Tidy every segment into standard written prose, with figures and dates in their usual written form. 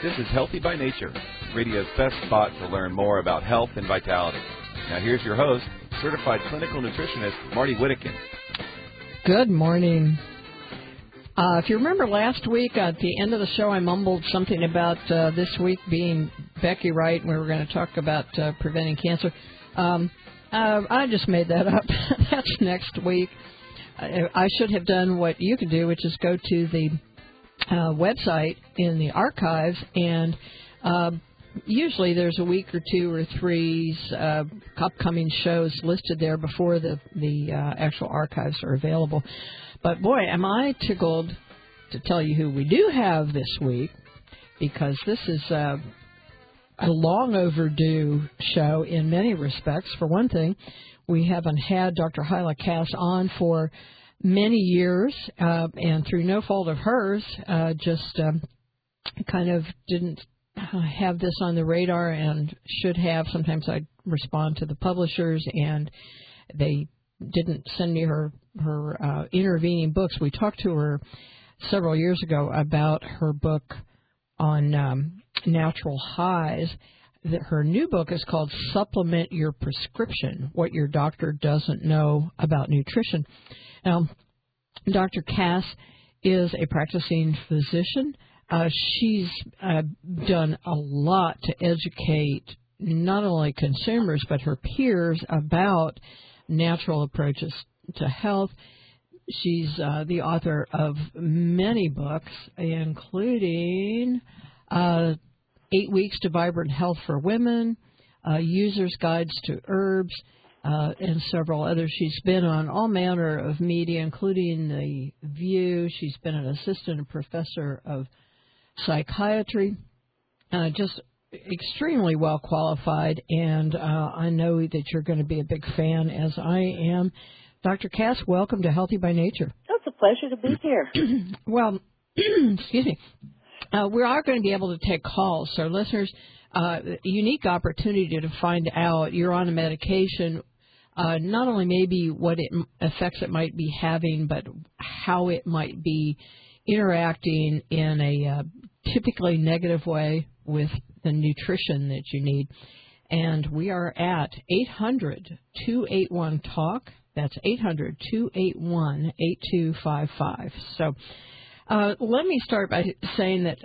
This is Healthy by Nature, radio's best spot to learn more about health and vitality. Now here's your host, certified clinical nutritionist, Marty Whittakin. Good morning. If you remember last week, at the end of the show, I mumbled something about this week being Becky Wright, and we were going to talk about preventing cancer. I just made that up. That's next week. I should have done what you can do, which is go to the website in the archives, and usually there's a week or two or three upcoming shows listed there before the actual archives are available. But, boy, am I tickled to tell you who we do have this week, because this is a long overdue show in many respects. For one thing, we haven't had Dr. Hyla Cass on for many years, and through no fault of hers, just kind of didn't have this on the radar and should have. Sometimes I respond to the publishers, and they didn't send me her intervening books. We talked to her several years ago about her book on natural highs. Her new book is called Supplement Your Prescription, What Your Doctor Doesn't Know About Nutrition. Now, Dr. Cass is a practicing physician. She's done a lot to educate not only consumers but her peers about natural approaches to health. She's the author of many books, including 8 Weeks to Vibrant Health for Women, User's Guides to Herbs, and several others. She's been on all manner of media, including The View. She's been an assistant professor of psychiatry, just extremely well qualified, and I know that you're going to be a big fan, as I am. Dr. Cass, welcome to Healthy by Nature. It's a pleasure to be here. Well, excuse me. We are going to be able to take calls, so listeners, unique opportunity to find out you're on a medication, not only maybe what effects it might be having, but how it might be interacting in a typically negative way with the nutrition that you need. And we are at 800-281-TALK. That's 800-281-8255. So let me start by saying that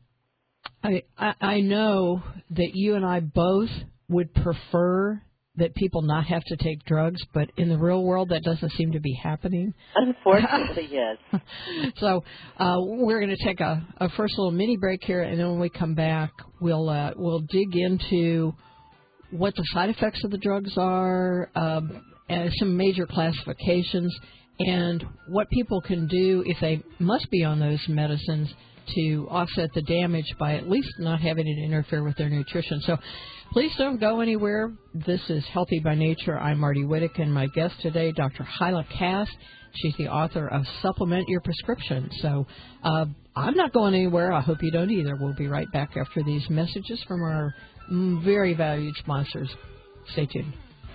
I know that you and I both would prefer that people not have to take drugs, but in the real world that doesn't seem to be happening. Unfortunately, yes. So we're going to take a first little mini break here, and then when we come back, we'll dig into what the side effects of the drugs are, and some major classifications, and what people can do if they must be on those medicines to offset the damage by at least not having it interfere with their nutrition. So please don't go anywhere. This is Healthy by Nature. I'm Marty Whittakin. My guest today, Dr. Hyla Cass. She's the author of Supplement Your Prescription. So I'm not going anywhere. I hope you don't either. We'll be right back after these messages from our very valued sponsors. Stay tuned.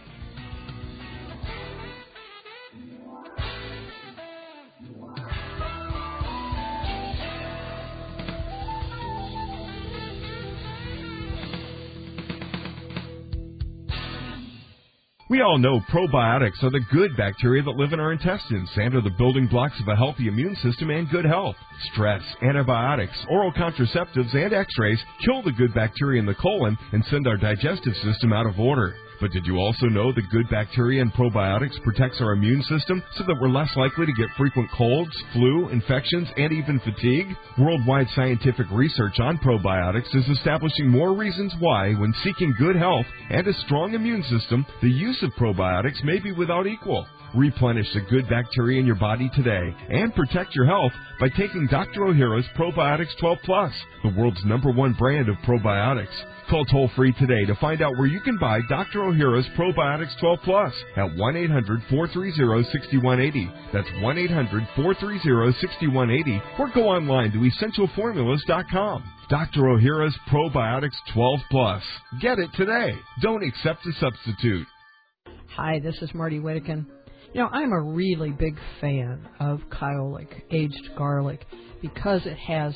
We all know probiotics are the good bacteria that live in our intestines and are the building blocks of a healthy immune system and good health. Stress, antibiotics, oral contraceptives, and x-rays kill the good bacteria in the colon and send our digestive system out of order. But did you also know that good bacteria and probiotics protects our immune system so that we're less likely to get frequent colds, flu, infections, and even fatigue? Worldwide scientific research on probiotics is establishing more reasons why, when seeking good health and a strong immune system, the use of probiotics may be without equal. Replenish the good bacteria in your body today and protect your health by taking Dr. Ohhira's Probiotics 12 Plus, the world's #1 brand of probiotics. Call toll-free today to find out where you can buy Dr. Ohhira's Probiotics 12 Plus at 1-800-430-6180. That's 1-800-430-6180. Or go online to essentialformulas.com. Dr. Ohhira's Probiotics 12 Plus. Get it today. Don't accept a substitute. Hi, this is Marty Whittakin. You know, I'm a really big fan of Kyolic, aged garlic, because it has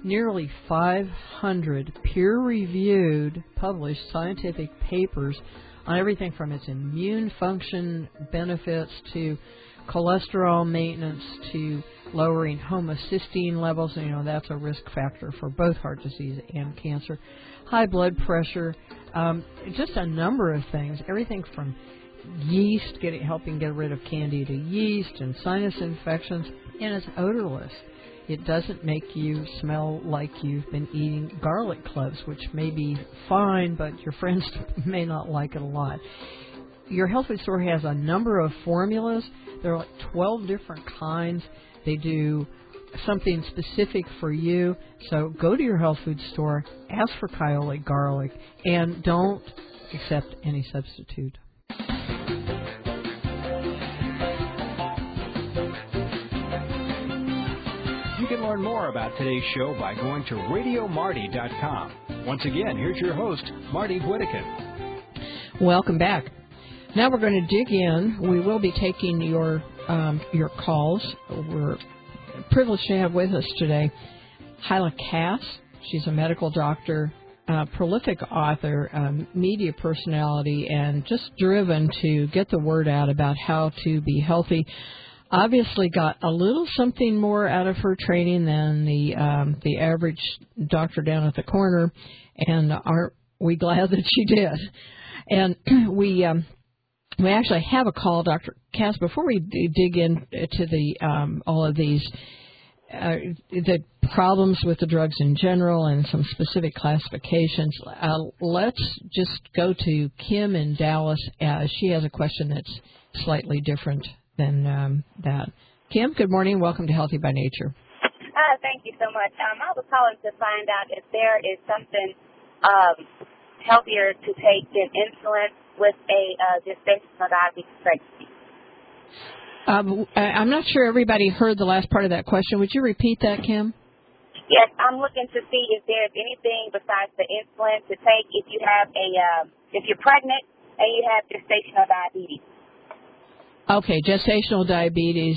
nearly 500 peer-reviewed, published scientific papers on everything from its immune function benefits to cholesterol maintenance to lowering homocysteine levels. You know, that's a risk factor for both heart disease and cancer. High blood pressure, just a number of things. Everything from yeast, helping get rid of candida yeast and sinus infections, and it's odorless. It doesn't make you smell like you've been eating garlic cloves, which may be fine, but your friends may not like it a lot. Your health food store has a number of formulas. There are like 12 different kinds. They do something specific for you. So go to your health food store, ask for Kyolic garlic, and don't accept any substitute. You can learn more about today's show by going to RadioMarty.com. Once again, here's your host, Marty Whittakin. Welcome back. Now we're going to dig in. We will be taking your calls. We're privileged to have with us today Hyla Cass. She's a medical doctor, prolific author, media personality, and just driven to get the word out about how to be healthy. Obviously got a little something more out of her training than the average doctor down at the corner, and aren't we glad that she did? And we actually have a call, Dr. Cass. Before we dig into the all of these, the problems with the drugs in general and some specific classifications, let's just go to Kim in Dallas. She has a question that's slightly different than that. Kim, good morning. Welcome to Healthy by Nature. Thank you so much. I was calling to find out if there is something healthier to take than insulin with a gestational diabetes pregnancy. I'm not sure everybody heard the last part of that question. Would you repeat that, Kim? Yes, I'm looking to see if there's anything besides the insulin to take if you have if you're pregnant and you have gestational diabetes. Okay, gestational diabetes.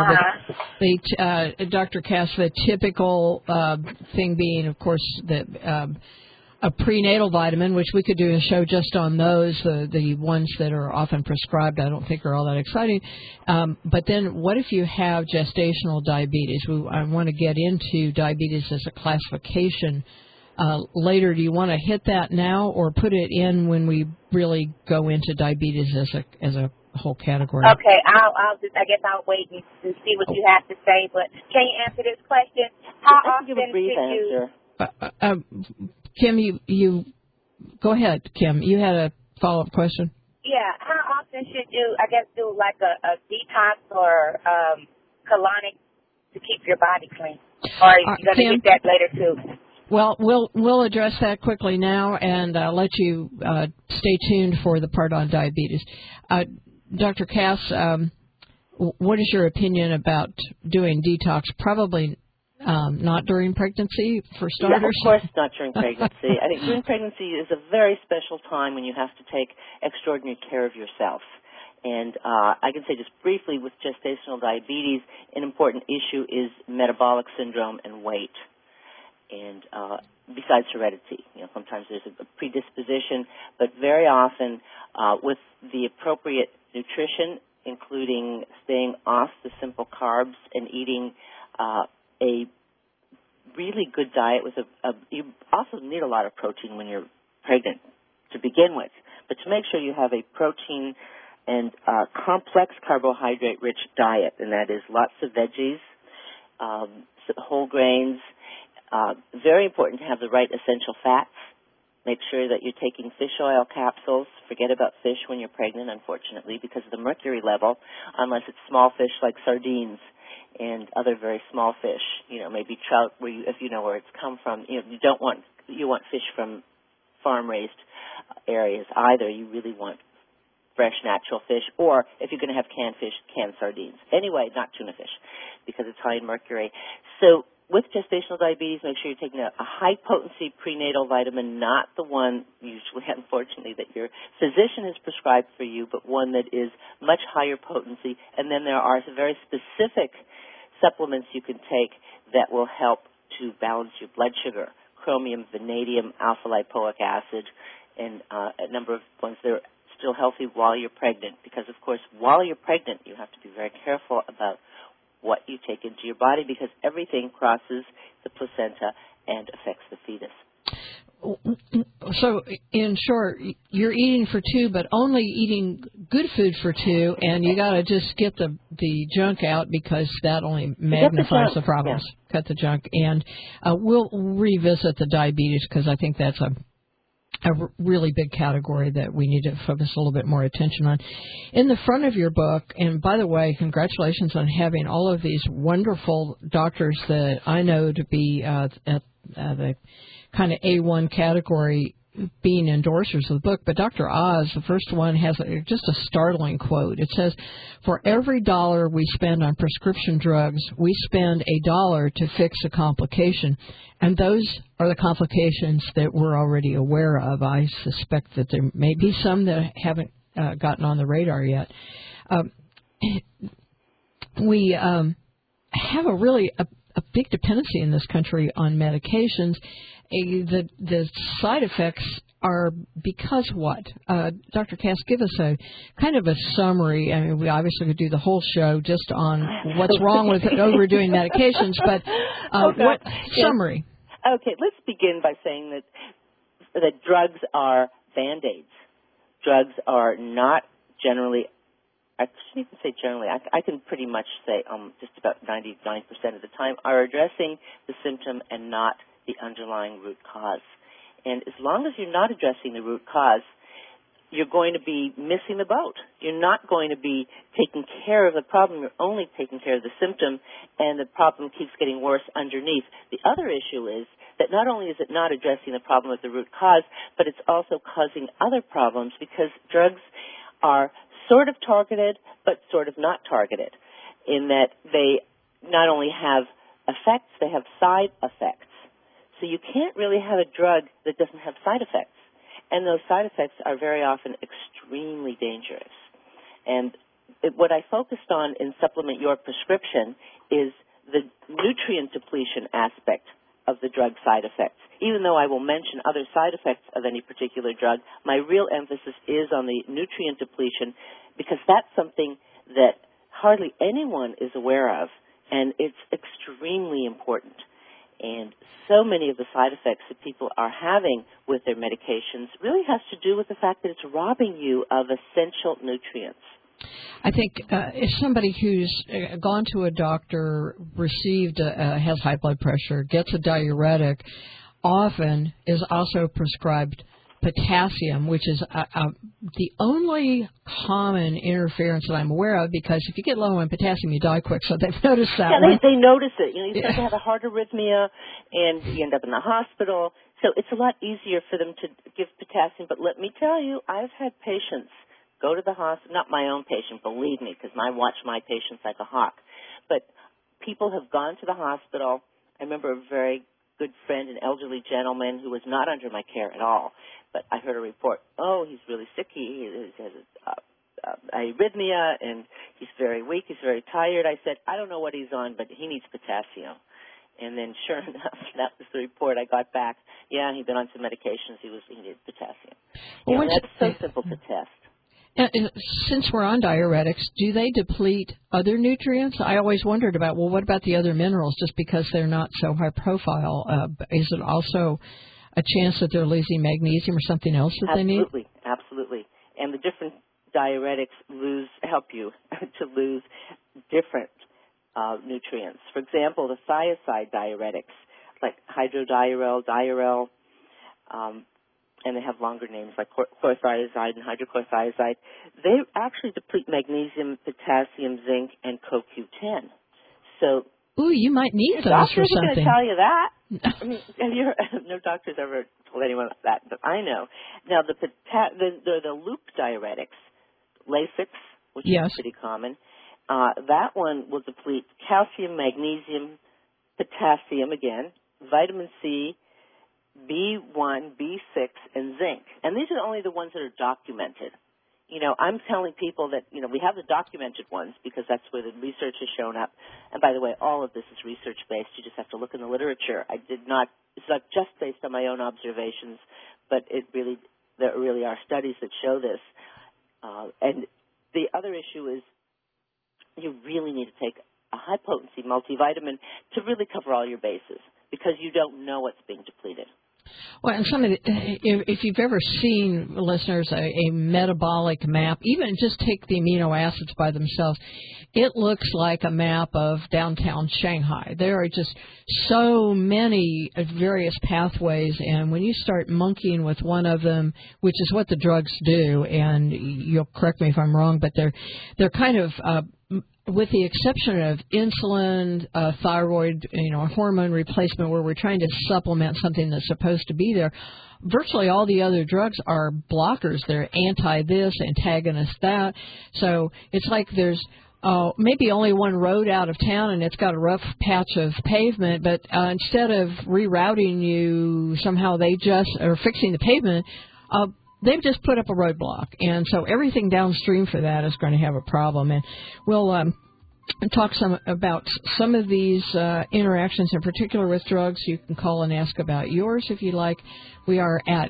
Dr. Cass, the typical thing being, of course, a prenatal vitamin, which we could do a show just on those, the ones that are often prescribed. I don't think are all that exciting. But then what if you have gestational diabetes? I want to get into diabetes as a classification later. Do you want to hit that now or put it in when we really go into diabetes as a whole category? Okay, I guess I'll wait and see what you have to say. But can you answer this question? How often give a brief answer. Kim, you go ahead. Kim, you had a follow-up question. Yeah, how often should you, I guess, do like a detox or colonic to keep your body clean? Or are you going to get that later too? Well, we'll address that quickly now and let you stay tuned for the part on diabetes. Dr. Cass, what is your opinion about doing detox? Probably not during pregnancy, for starters. Yeah, of course not during pregnancy. I think during pregnancy is a very special time when you have to take extraordinary care of yourself. And I can say just briefly with gestational diabetes, an important issue is metabolic syndrome and weight. And besides heredity, sometimes there's a predisposition, but very often with the appropriate nutrition, including staying off the simple carbs and eating a really good diet with you also need a lot of protein when you're pregnant to begin with, but to make sure you have a protein and complex carbohydrate-rich diet, and that is lots of veggies, whole grains. Very important to have the right essential fats. Make sure that you're taking fish oil capsules. Forget about fish when you're pregnant, unfortunately, because of the mercury level, unless it's small fish like sardines and other very small fish. Maybe trout, if you know where it's come from. You want fish from farm-raised areas either. You really want fresh, natural fish, or if you're going to have canned fish, canned sardines. Anyway, not tuna fish, because it's high in mercury. So with gestational diabetes, make sure you're taking a high-potency prenatal vitamin, not the one, usually, unfortunately, that your physician has prescribed for you, but one that is much higher potency. And then there are some very specific supplements you can take that will help to balance your blood sugar, chromium, vanadium, alpha-lipoic acid, and a number of ones that are still healthy while you're pregnant. Because, of course, while you're pregnant, you have to be very careful about what you take into your body because everything crosses the placenta and affects the fetus. So, in short, you're eating for two, but only eating good food for two, and you got to just get the junk out because that only magnifies the problems. Yeah. Cut the junk, and we'll revisit the diabetes because I think that's a really big category that we need to focus a little bit more attention on. In the front of your book, and by the way, congratulations on having all of these wonderful doctors that I know to be at the kind of A1 category being endorsers of the book. But Dr. Oz, the first one, has just a startling quote. It says, "For every dollar we spend on prescription drugs, we spend $1 to fix a complication." And those are the complications that we're already aware of. I suspect that there may be some that haven't gotten on the radar yet. We have a big dependency in this country on medications. The side effects are because what? Dr. Cass, give us a kind of a summary. I mean, we obviously could do the whole show just on what's wrong with overdoing medications, but what summary? Okay, let's begin by saying that drugs are Band-Aids. Drugs are not generally, I shouldn't even say generally, I can pretty much say just about 99% of the time are addressing the symptom and not the underlying root cause. And as long as you're not addressing the root cause, you're going to be missing the boat. You're not going to be taking care of the problem. You're only taking care of the symptom, and the problem keeps getting worse underneath. The other issue is that not only is it not addressing the problem at the root cause, but it's also causing other problems because drugs are sort of targeted but sort of not targeted in that they not only have effects, they have side effects. So you can't really have a drug that doesn't have side effects. And those side effects are very often extremely dangerous. And what I focused on in Supplement Your Prescription is the nutrient depletion aspect of the drug side effects. Even though I will mention other side effects of any particular drug, my real emphasis is on the nutrient depletion because that's something that hardly anyone is aware of, and it's extremely important. And so many of the side effects that people are having with their medications really has to do with the fact that it's robbing you of essential nutrients. I think if somebody who's gone to a doctor, has high blood pressure, gets a diuretic, often is also prescribed potassium, which is the only common interference that I'm aware of, because if you get low on potassium, you die quick, so they've noticed that. Yeah, they notice it. You start to have a heart arrhythmia, and you end up in the hospital. So it's a lot easier for them to give potassium. But let me tell you, I've had patients go to the hospital, not my own patient, believe me, because I watch my patients like a hawk. But people have gone to the hospital. I remember a very good friend, an elderly gentleman who was not under my care at all. But I heard a report, he's really sick, he has arrhythmia, and he's very weak, he's very tired. I said, I don't know what he's on, but he needs potassium. And then sure enough, that was the report I got back. Yeah, he'd been on some medications, he needed potassium. Well, that's so simple to test. And since we're on diuretics, do they deplete other nutrients? I always wondered about, what about the other minerals, just because they're not so high profile? Is it also a chance that they're losing magnesium or something else that they need? Absolutely. And the different diuretics help you to lose different nutrients. For example, the thiazide diuretics, like hydrodiurel, Diurel, and they have longer names like chlorothiazide and hydrochlorothiazide, they actually deplete magnesium, potassium, zinc, and CoQ10. So, you might need those for something. Doctors are going to tell you that. I mean, no doctor's ever told anyone that, but I know. Now, the loop diuretics, Lasix, which is pretty common, that one will deplete calcium, magnesium, potassium again, vitamin C, B1, B6, and zinc. And these are only the ones that are documented. I'm telling people that, we have the documented ones because that's where the research has shown up. And by the way, all of this is research-based. You just have to look in the literature. It's not just based on my own observations, but there really are studies that show this. And the other issue is you really need to take a high-potency multivitamin to really cover all your bases because you don't know what's being depleted. Well, and if you've ever seen, listeners, a metabolic map, even just take the amino acids by themselves, it looks like a map of downtown Shanghai. There are just so many various pathways, and when you start monkeying with one of them, which is what the drugs do, and you'll correct me if I'm wrong, but they're kind of with the exception of insulin, thyroid, hormone replacement, where we're trying to supplement something that's supposed to be there, virtually all the other drugs are blockers. They're anti-this, antagonist that. So it's like there's maybe only one road out of town, and it's got a rough patch of pavement, but instead of rerouting you, somehow they just are fixing the pavement. They've just put up a roadblock, and so everything downstream for that is going to have a problem. And we'll talk about some of these interactions, in particular with drugs. You can call and ask about yours if you like. We are at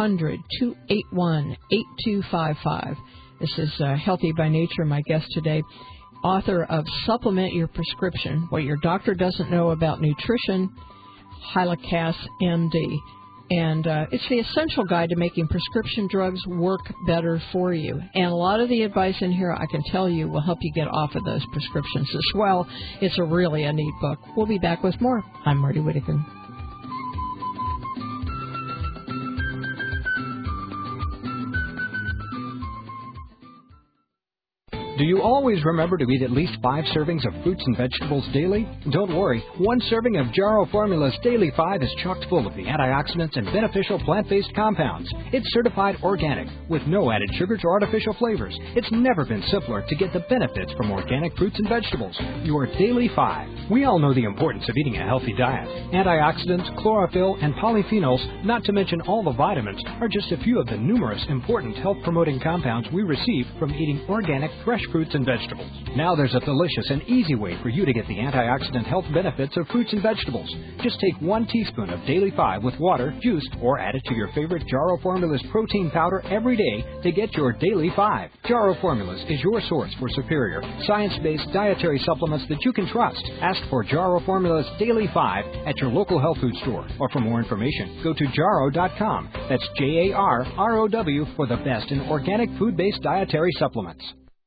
800-281-8255. This is Healthy by Nature, my guest today, author of Supplement Your Prescription, What Your Doctor Doesn't Know About Nutrition, Hyla Cass, MD. And it's the essential guide to making prescription drugs work better for you. And a lot of the advice in here, I can tell you, will help you get off of those prescriptions as well. It's really a neat book. We'll be back with more. I'm Marty Whittaker. Do you always remember to eat at least 5 servings of fruits and vegetables daily? Don't worry, 1 serving of Jarrow Formula's Daily 5 is chocked full of the antioxidants and beneficial plant-based compounds. It's certified organic, with no added sugars or artificial flavors. It's never been simpler to get the benefits from organic fruits and vegetables. Your Daily 5. We all know the importance of eating a healthy diet. Antioxidants, chlorophyll, and polyphenols, not to mention all the vitamins, are just a few of the numerous important health-promoting compounds we receive from eating organic, fresh fruits and vegetables. Now there's a delicious and easy way for you to get the antioxidant health benefits of fruits and vegetables. Just take 1 teaspoon of Daily 5 with water, juiced, or add it to your favorite Jarrow Formulas protein powder every day to get your Daily 5. Jarrow Formulas is your source for superior, science-based dietary supplements that you can trust. Ask for Jarrow Formulas Daily 5 at your local health food store. Or for more information, go to jarrow.com. That's JARROW for the best in organic food-based dietary supplements.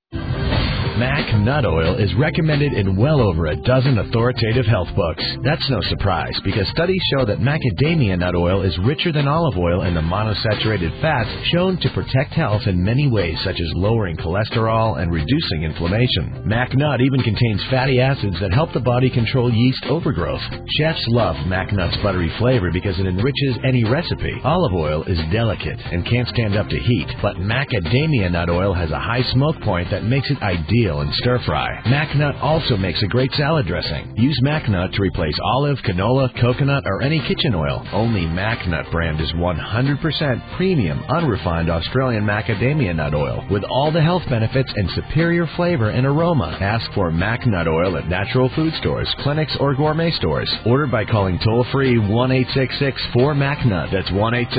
Mac Nut Oil is recommended in well over a dozen authoritative health books. That's no surprise, because studies show that macadamia nut oil is richer than olive oil in the monounsaturated fats shown to protect health in many ways, such as lowering cholesterol and reducing inflammation. Mac Nut even contains fatty acids that help the body control yeast overgrowth. Chefs love Mac Nut's buttery flavor because it enriches any recipe. Olive oil is delicate and can't stand up to heat, but macadamia nut oil has a high smoke point that makes it ideal in stir-fry. MacNut also makes a great salad dressing. Use MacNut to replace olive, canola, coconut, or any kitchen oil. Only MacNut brand is 100% premium, unrefined Australian macadamia nut oil with all the health benefits and superior flavor and aroma. Ask for MacNut oil at natural food stores, clinics, or gourmet stores. Order by calling toll-free 1-866-4MacNut. That's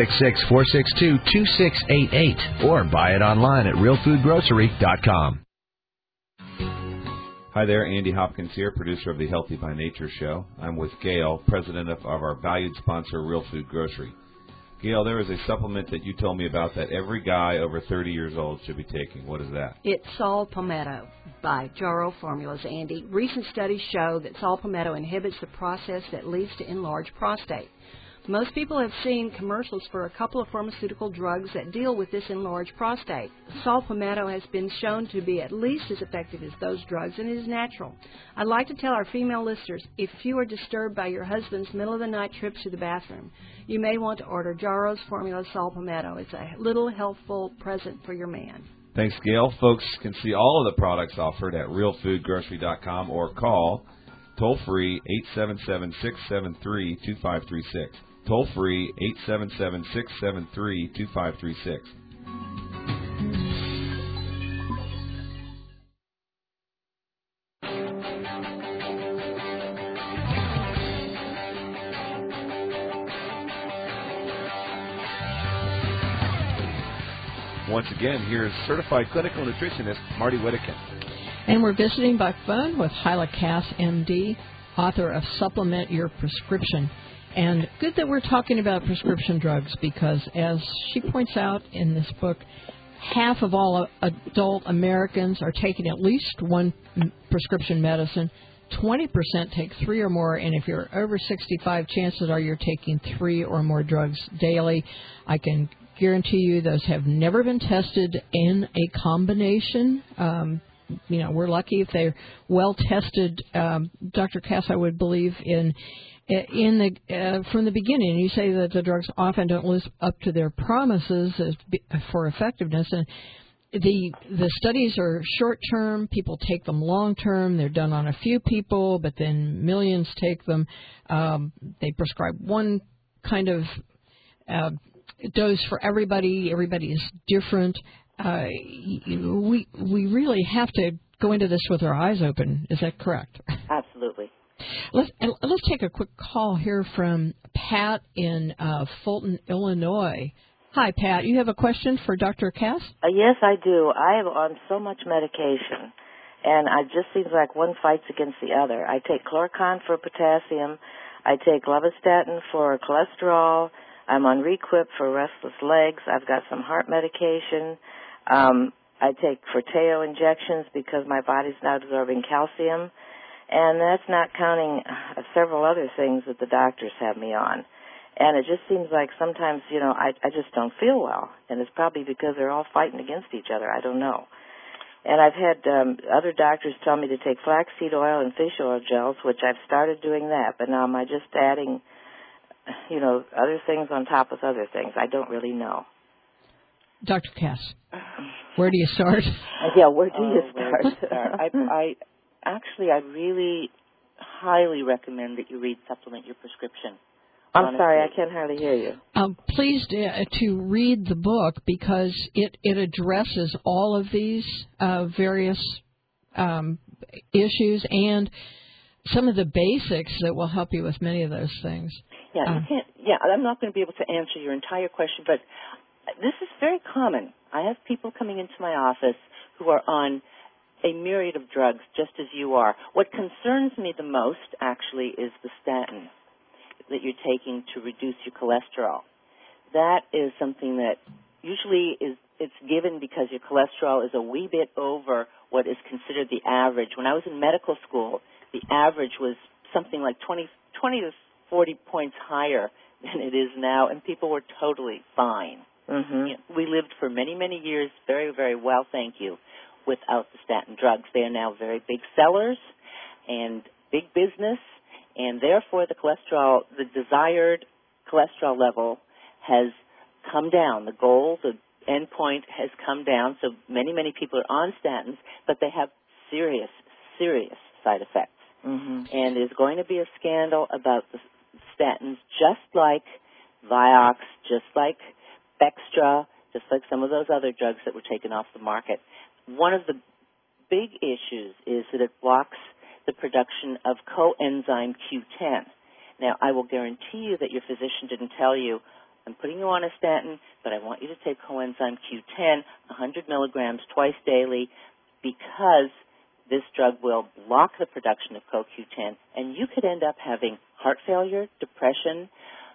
1-866-462-2688. Or buy it online at realfoodgrocery.com. Hi there, Andy Hopkins here, producer of the Healthy by Nature show. I'm with Gail, president of our valued sponsor, Real Food Grocery. Gail, there is a supplement that you told me about that every guy over 30 years old should be taking. What is that? It's Saw Palmetto by Jarrow Formulas, Andy. Recent studies show that Saw Palmetto inhibits the process that leads to enlarged prostate. Most people have seen commercials for a couple of pharmaceutical drugs that deal with this enlarged prostate. Saw Palmetto has been shown to be at least as effective as those drugs, and it is natural. I'd like to tell our female listeners, if you are disturbed by your husband's middle-of-the-night trips to the bathroom, you may want to order Jarrow's Formula Saw Palmetto. It's a little healthful present for your man. Thanks, Gail. Folks can see all of the products offered at realfoodgrocery.com or call toll-free 877-673-2536. Toll-free 877-673-2536. Once again, here's certified clinical nutritionist Marty Whittakin. And we're visiting by phone with Hyla Cass, MD, author of Supplement Your Prescription. And good that we're talking about prescription drugs because, as she points out in this book, half of all adult Americans are taking at least one prescription medicine. 20% take 3 or more, and if you're over 65, chances are you're taking 3 or more drugs daily. I can guarantee you those have never been tested in a combination. We're lucky if they're well tested. Dr. Cass, I would believe from the beginning. You say that the drugs often don't live up to their promises for effectiveness, and the studies are short term. People take them long term. They're done on a few people, but then millions take them. They prescribe one kind of dose for everybody. Everybody is different. We really have to go into this with our eyes open. Is that correct? Absolutely. Let's take a quick call here from Pat in Fulton, Illinois. Hi, Pat. You have a question for Dr. Cass? Yes, I do. I am on so much medication, and it just seems like one fights against the other. I take Chlorcon for potassium. I take Levastatin for cholesterol. I'm on Requip for restless legs. I've got some heart medication. I take Forteo injections because my body's not absorbing calcium. And that's not counting several other things that the doctors have me on. And it just seems like sometimes, I just don't feel well. And it's probably because they're all fighting against each other. I don't know. And I've had other doctors tell me to take flaxseed oil and fish oil gels, which I've started doing that. But now am I just adding, other things on top of other things? I don't really know. Dr. Cass, where do you start? Yeah, where do you start? I really highly recommend that you read Supplement Your Prescription. I'm honestly. sorry, I can't hardly hear you. Please to read the book because it addresses all of these various issues and some of the basics that will help you with many of those things. Yeah, I'm not going to be able to answer your entire question, but this is very common. I have people coming into my office who are on a myriad of drugs, just as you are. What concerns me the most, actually, is the statin that you're taking to reduce your cholesterol. That is something that usually it's given because your cholesterol is a wee bit over what is considered the average. When I was in medical school, the average was something like 20 to 40 points higher than it is now, and people were totally fine. Mm-hmm. We lived for many, many years very, very well, thank you, without the statin drugs. They are now very big sellers and big business, and therefore the desired cholesterol level has come down. The goal, the end point has come down, so many, many people are on statins, but they have serious, serious side effects. Mm-hmm. And there's going to be a scandal about the statins, just like Vioxx, just like Bextra, just like some of those other drugs that were taken off the market. One of the big issues is that it blocks the production of coenzyme Q10. Now, I will guarantee you that your physician didn't tell you, I'm putting you on a statin, but I want you to take coenzyme Q10, 100 milligrams twice daily, because this drug will block the production of CoQ10, and you could end up having heart failure, depression,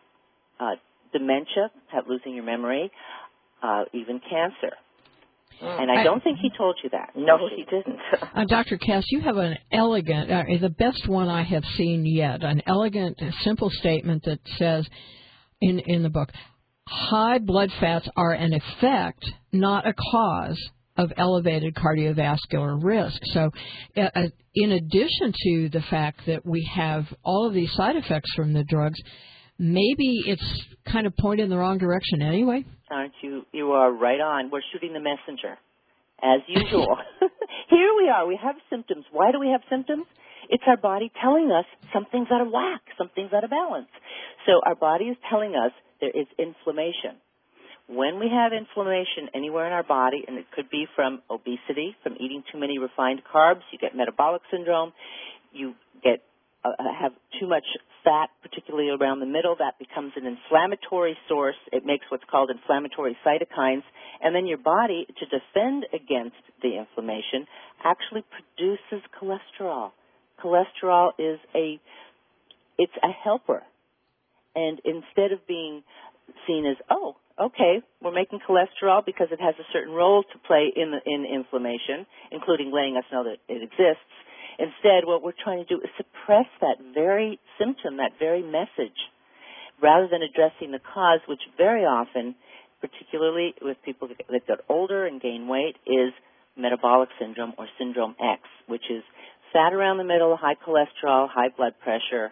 dementia, losing your memory, even cancer. And I don't think he told you that. No, he didn't. Dr. Cass, you have an elegant, the best one I have seen yet, an elegant, simple statement that says in the book, high blood fats are an effect, not a cause of elevated cardiovascular risk. So in addition to the fact that we have all of these side effects from the drugs, maybe it's kind of pointed in the wrong direction anyway. Aren't you? You are right on. We're shooting the messenger, as usual. Here we are. We have symptoms. Why do we have symptoms? It's our body telling us something's out of whack, something's out of balance. So our body is telling us there is inflammation. When we have inflammation anywhere in our body, and it could be from obesity, from eating too many refined carbs, you get metabolic syndrome. you get have too much fat, particularly around the middle. That becomes an inflammatory source. It makes what's called inflammatory cytokines, and then your body, to defend against the inflammation, actually produces cholesterol. Cholesterol is it's a helper, and instead of being seen as, oh, okay, we're making cholesterol because it has a certain role to play in inflammation, including letting us know that it exists. Instead, what we're trying to do is suppress that very symptom, that very message, rather than addressing the cause, which very often, particularly with people that get older and gain weight, is metabolic syndrome or syndrome X, which is fat around the middle, high cholesterol, high blood pressure.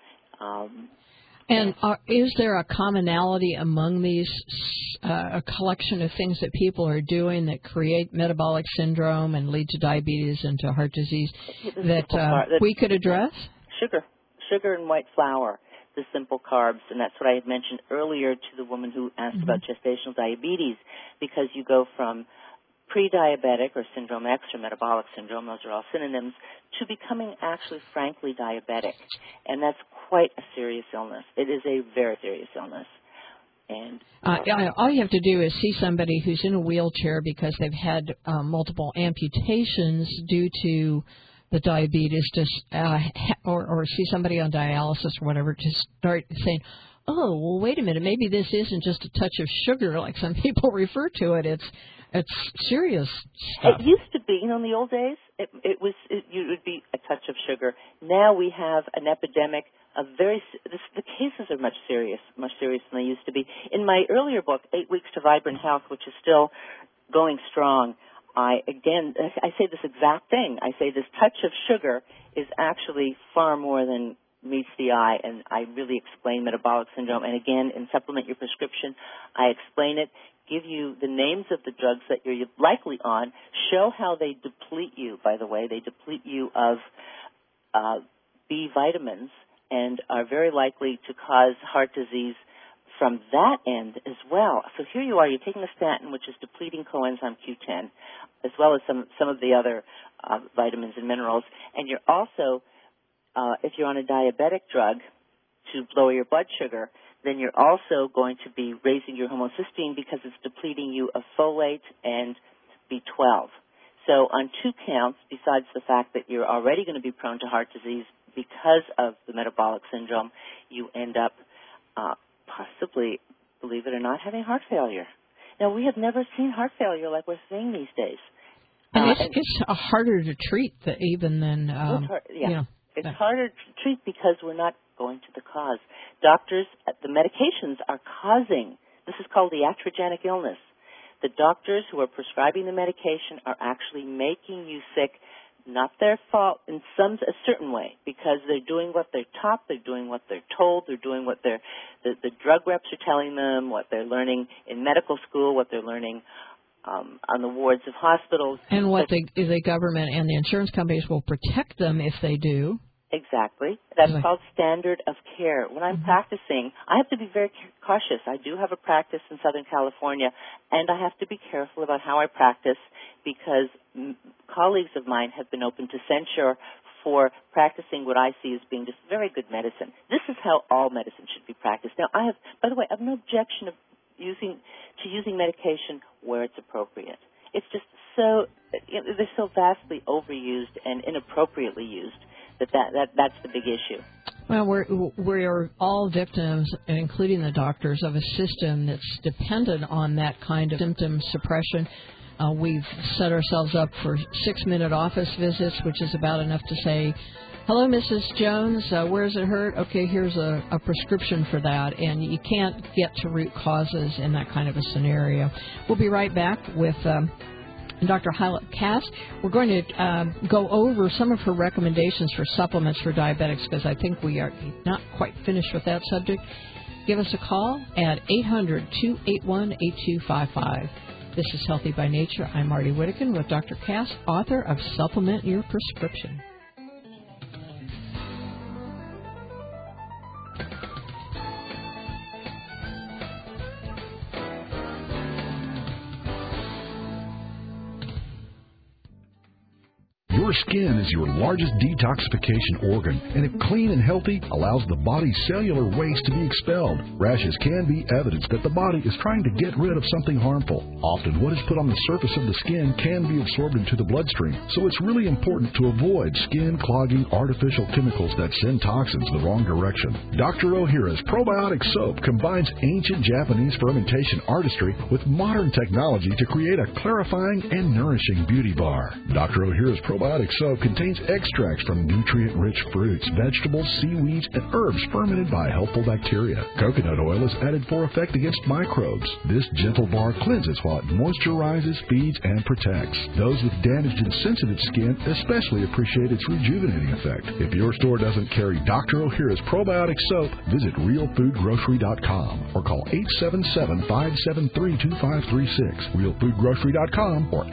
And is there a commonality among these, a collection of things that people are doing that create metabolic syndrome and lead to diabetes and to heart disease that we could address? Sugar and white flour, the simple carbs, and that's what I had mentioned earlier to the woman who asked about gestational diabetes, because you go from pre-diabetic or syndrome X or metabolic syndrome, those are all synonyms, to becoming actually frankly diabetic. And that's quite a serious illness. It is a very serious illness. And all you have to do is see somebody who's in a wheelchair because they've had multiple amputations due to the diabetes, or see somebody on dialysis or whatever, to start saying, oh, well, wait a minute, maybe this isn't just a touch of sugar like some people refer to it. It's serious stuff. It used to be, in the old days, it would be a touch of sugar. Now we have an epidemic of the cases are much serious than they used to be. In my earlier book, 8 Weeks to Vibrant Health, which is still going strong, I say this exact thing. I say this touch of sugar is actually far more than meets the eye, and I really explain metabolic syndrome. And again, in Supplement Your Prescription, I explain it, give you the names of the drugs that you're likely on, show how they deplete you, by the way. They deplete you of B vitamins and are very likely to cause heart disease from that end as well. So here you are, you're taking a statin, which is depleting coenzyme Q10, as well as some of the other vitamins and minerals, and you're also, if you're on a diabetic drug to lower your blood sugar, then you're also going to be raising your homocysteine because it's depleting you of folate and B12. So on 2 counts, besides the fact that you're already going to be prone to heart disease because of the metabolic syndrome, you end up possibly, believe it or not, having heart failure. Now, we have never seen heart failure like we're seeing these days. And it's harder to treat even than, It's harder to treat because we're not going to the cause. Doctors, the medications are causing, this is called the iatrogenic illness. The doctors who are prescribing the medication are actually making you sick, not their fault in a certain way, because they're doing what they're taught, they're doing what they're told, they're doing what the drug reps are telling them, what they're learning in medical school, what they're learning on the wards of hospitals. And what the government and the insurance companies will protect them if they do. Exactly. That's called standard of care. When I'm practicing, I have to be very cautious. I do have a practice in Southern California, and I have to be careful about how I practice because colleagues of mine have been open to censure for practicing what I see as being just very good medicine. This is how all medicine should be practiced. Now, I have no objection of using medication where it's appropriate. It's just they're so vastly overused and inappropriately used that's the big issue. Well, we're all victims, including the doctors, of a system that's dependent on that kind of symptom suppression. We've set ourselves up for 6-minute office visits, which is about enough to say, hello, Mrs. Jones, where does it hurt? Okay, here's a prescription for that. And you can't get to root causes in that kind of a scenario. We'll be right back with Dr. Hyla Cass. We're going to go over some of her recommendations for supplements for diabetics because I think we are not quite finished with that subject. Give us a call at 800-281-8255. This is Healthy by Nature. I'm Marty Whittakin with Dr. Cass, author of Supplement Your Prescription. Your Your skin is your largest detoxification organ, and if clean and healthy, allows the body's cellular waste to be expelled. Rashes can be evidence that the body is trying to get rid of something harmful. Often what is put on the surface of the skin can be absorbed into the bloodstream, so it's really important to avoid skin-clogging artificial chemicals that send toxins the wrong direction. Dr. Ohhira's probiotic soap combines ancient Japanese fermentation artistry with modern technology to create a clarifying and nourishing beauty bar. Dr. Ohhira's probiotic soap contains extracts from nutrient-rich fruits, vegetables, seaweeds, and herbs fermented by helpful bacteria. Coconut oil is added for effect against microbes. This gentle bar cleanses while it moisturizes, feeds, and protects. Those with damaged and sensitive skin especially appreciate its rejuvenating effect. If your store doesn't carry Dr. Ohhira's probiotic soap, visit realfoodgrocery.com or call 877-573-2536, realfoodgrocery.com or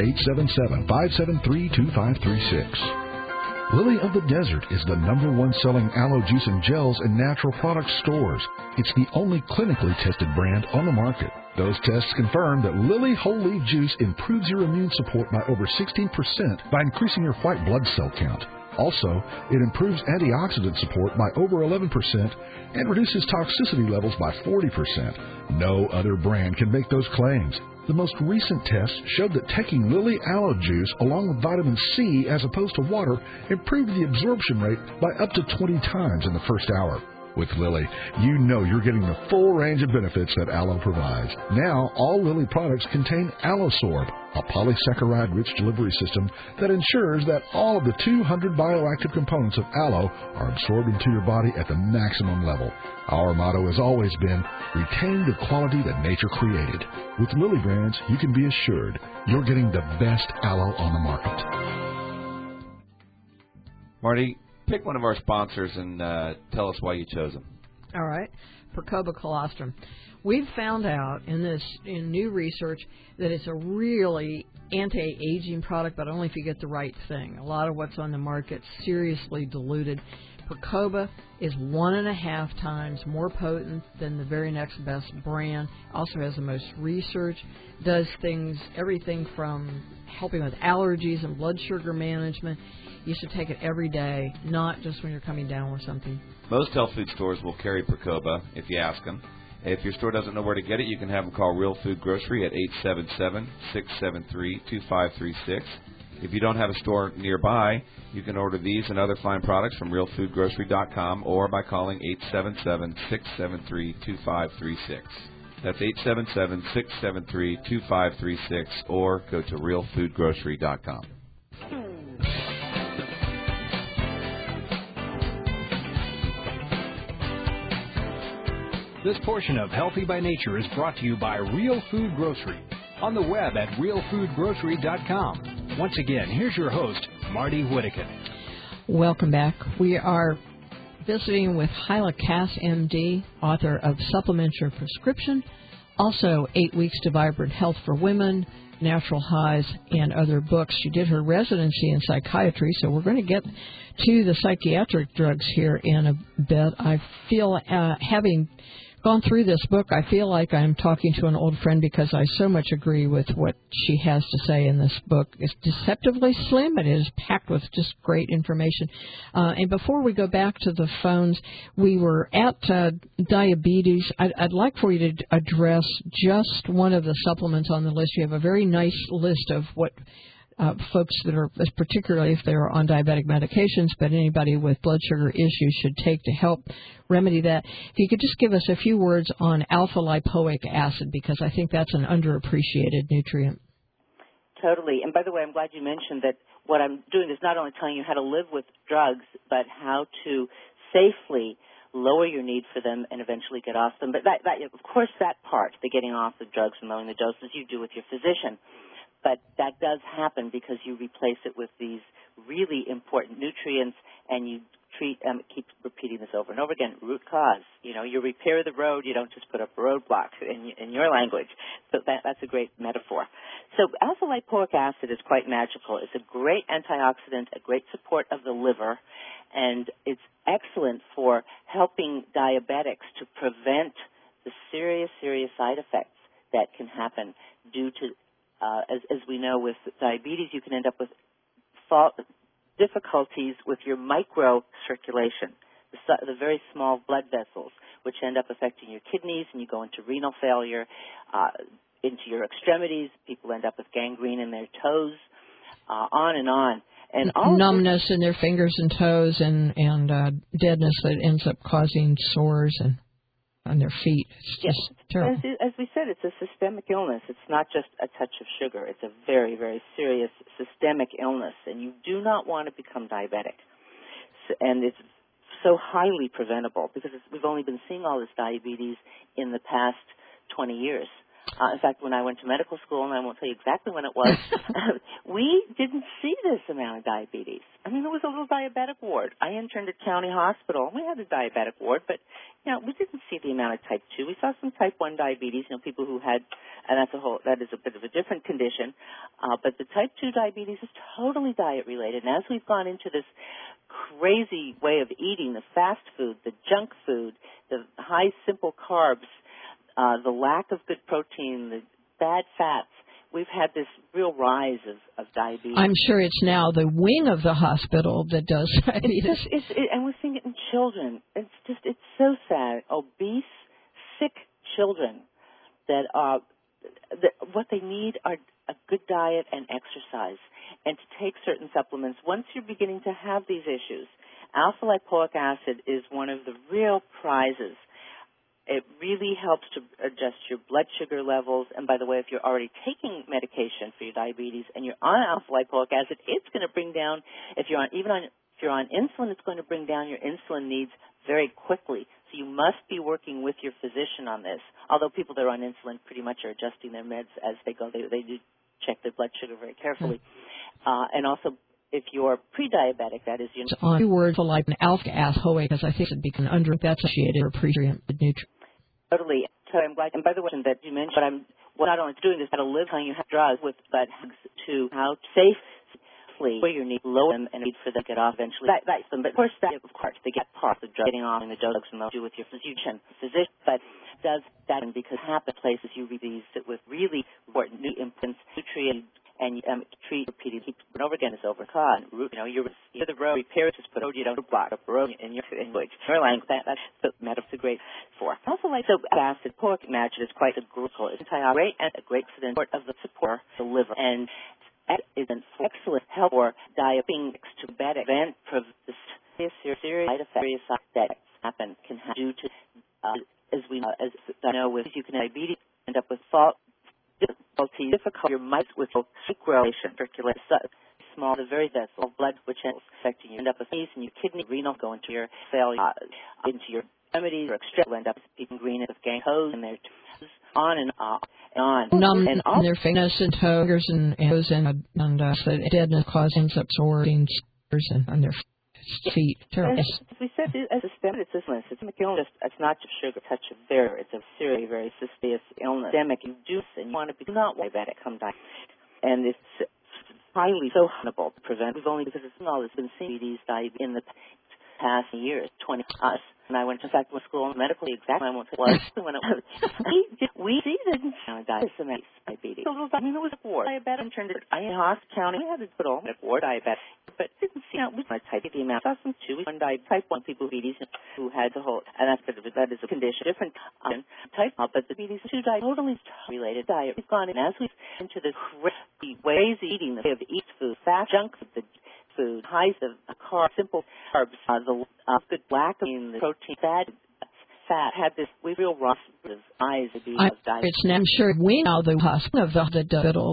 877-573-2536. Lily of the Desert is the #1 selling aloe juice and gels in natural product stores. It's the only clinically tested brand on the market. Those tests confirm that Lily Whole Leaf Juice improves your immune support by over 16% by increasing your white blood cell count. Also, it improves antioxidant support by over 11% and reduces toxicity levels by 40%. No other brand can make those claims. The most recent tests showed that taking Lily aloe juice along with vitamin C as opposed to water improved the absorption rate by up to 20 times in the first hour. With Lily, you know you're getting the full range of benefits that aloe provides. Now, all Lily products contain AlloSorb, a polysaccharide-rich delivery system that ensures that all of the 200 bioactive components of aloe are absorbed into your body at the maximum level. Our motto has always been, retain the quality that nature created. With Lily brands, you can be assured you're getting the best aloe on the market. Marty, pick one of our sponsors and tell us why you chose them. All right. Percoba colostrum. We've found out in new research that it's a really anti-aging product, but only if you get the right thing. A lot of what's on the market seriously diluted. Percoba is 1.5 times more potent than the very next best brand. Also has the most research. Does everything from helping with allergies and blood sugar management. You should take it every day, not just when you're coming down with something. Most health food stores will carry Percoba if you ask them. If your store doesn't know where to get it, you can have them call Real Food Grocery at 877-673-2536. If you don't have a store nearby, you can order these and other fine products from realfoodgrocery.com or by calling 877-673-2536. That's 877-673-2536 or go to realfoodgrocery.com. This portion of Healthy by Nature is brought to you by Real Food Grocery. On the web at realfoodgrocery.com. Once again, here's your host, Marty Whittaker. Welcome back. We are visiting with Hyla Cass, MD, author of Supplement Your Prescription, also 8 Weeks to Vibrant Health for Women, Natural Highs, and other books. She did her residency in psychiatry, so we're going to get to the psychiatric drugs here in a bit. I feel, having gone through this book, I feel like I'm talking to an old friend because I so much agree with what she has to say in this book. It's deceptively slim. It is packed with just great information. And before we go back to the phones, we were at diabetes. I'd like for you to address just one of the supplements on the list. You have a very nice list of what folks that are, particularly if they're on diabetic medications, but anybody with blood sugar issues should take to help remedy that. If you could just give us a few words on alpha-lipoic acid, because I think that's an underappreciated nutrient. Totally. And by the way, I'm glad you mentioned that what I'm doing is not only telling you how to live with drugs, but how to safely lower your need for them and eventually get off them. But that of course, that part, the getting off the drugs and lowering the doses, you do with your physician. But that does happen because you replace it with these really important nutrients, and you keep repeating this over and over again, root cause. You repair the road, you don't just put up a roadblock in your language. So that's a great metaphor. So alpha-lipoic acid is quite magical. It's a great antioxidant, a great support of the liver, and it's excellent for helping diabetics to prevent the serious side effects that can happen due to as we know, with diabetes, you can end up with difficulties with your microcirculation, the very small blood vessels, which end up affecting your kidneys, and you go into renal failure, into your extremities. People end up with gangrene in their toes, on and on. And all numbness in their fingers and toes, and deadness that ends up causing sores and on their feet. It's just terrible. As we said, it's a systemic illness. It's not just a touch of sugar. It's a very, very serious systemic illness, and you do not want to become diabetic. And it's so highly preventable because we've only been seeing all this diabetes in the past 20 years. In fact, when I went to medical school, and I won't tell you exactly when it was, we didn't see this amount of diabetes. I mean, there was a little diabetic ward. I interned at County Hospital. We had a diabetic ward, but, we didn't see the amount of type 2. We saw some type 1 diabetes, people who had, and that is a bit of a different condition. But the type 2 diabetes is totally diet-related. And as we've gone into this crazy way of eating, the fast food, the junk food, the high, simple carbs, the lack of good protein, the bad fats, we've had this real rise of diabetes. I'm sure it's now the wing of the hospital that does diabetes. And we're seeing it in children. It's so sad. Obese, sick children that what they need are a good diet and exercise, and to take certain supplements. Once you're beginning to have these issues, alpha-lipoic acid is one of the real prizes. It really helps to adjust your blood sugar levels. And by the way, if you're already taking medication for your diabetes and you're on alpha-lipoic acid, it's going to bring down, if you're on insulin, it's going to bring down your insulin needs very quickly. So you must be working with your physician on this. Although people that are on insulin pretty much are adjusting their meds as they go. They do check their blood sugar very carefully. And also, if you're pre-diabetic, that is, on two words like an alpha-lipoic, because I think it's become that's associated or pre-nutrient. Totally. So I'm glad. And by the way, that you mentioned, what not only doing this, how to live how you have drugs with, but to how safely where you need low them and need for them to get off eventually. That's them. But of course, they get part of the drug, getting off in the drugs and they'll do with your physician. But does that because happen places you read these with really important new implements, nutrients, and treat repeatedly over and over again is overcon. You're the road repairs is put over, you don't block up road in your language. Your language, that's the metaphor great for. Also, like so acid pork imagine is quite a glucose. It's great and a great for the support of the support the liver. And that is an excellent help for diabetes to prevent the serious side effects that happen can have due to as I know with you can have diabetes end up with difficult your mice with circulation, small, the very vessel, blood which ends affecting you, end up with knees and your kidney, renal, go into your failure, into your extremities or extremities, end up with people green with gang toes and their toes, on and on. Numb and all their fingers and toes and so deadness ends up sores and on their feet. As we said, as a systemic illness, it's not just sugar, touch of it's a very, very serious illness. Systemic, you do, and you want to be not diabetic, come down. And it's highly so harmful to prevent. We've only, because it's all that's been seen these diabetes in the past years, 20 us. And I went to school medically exactly when it was. We didn't sound diabetes. It was a ward. Diabetic turned it. I in Hospital County. We had to put all ward diabetic, but didn't see we want to type the amount. Saw some two. One type 1 people diabetes who had the whole, and that is a condition different type. But the diabetes 2 diet totally related diet. We've gone in as we've into the crazy ways of eating. The way of eat food, fast junk food, highs of simple carbs, the good black the protein, fat had this real rough eyes of diet. I'm sure we know the hospital of the diabetes.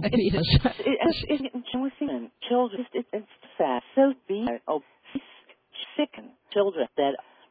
And we're seeing children, it's fat, so sick children that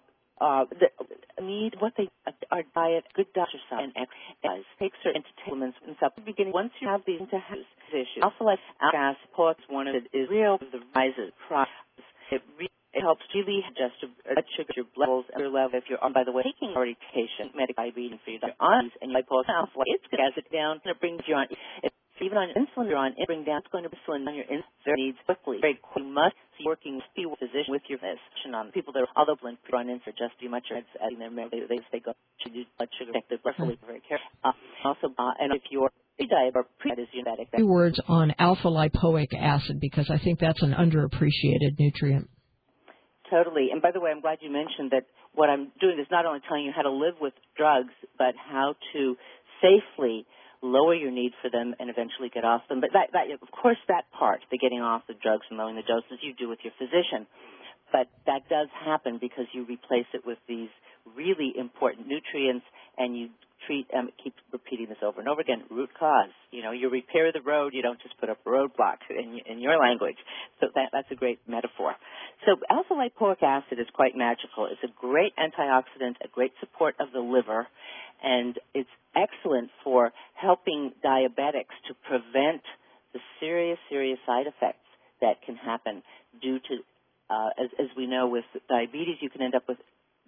need what they are diet, good exercise, and exercise. Take certain supplements and stuff. Beginning once you have these into issues, alpha-lipoic acid supports one of it is real the rises process. It helps really adjust your blood sugar, your levels, your level. If you're on, by the way, taking already medication, diabetes for your diabetes, and your lipoic alpha, it's going to get it down. It brings you on. Even on insulin, you're on it, bring down. It's going to be insulin on your insulin needs quickly. Very quickly. You must be working with a physician with your physician on people that are although people on insulin just too much adding their they go to do blood sugar, check their blood sugar very carefully. Also, and if you're pre-diabetic. 2 words on alpha-lipoic acid, because I think that's an underappreciated nutrient. Totally. And by the way, I'm glad you mentioned that what I'm doing is not only telling you how to live with drugs, but how to safely lower your need for them and eventually get off them. But that of course, that part, the getting off the drugs and lowering the doses, you do with your physician. But that does happen because you replace it with these really important nutrients, and you keep repeating this over and over again. Root cause. You repair the road. You don't just put up a roadblock in your language. So that's a great metaphor. So alpha-lipoic acid is quite magical. It's a great antioxidant, a great support of the liver, and it's excellent for helping diabetics to prevent the serious side effects that can happen due to, as we know, with diabetes, you can end up with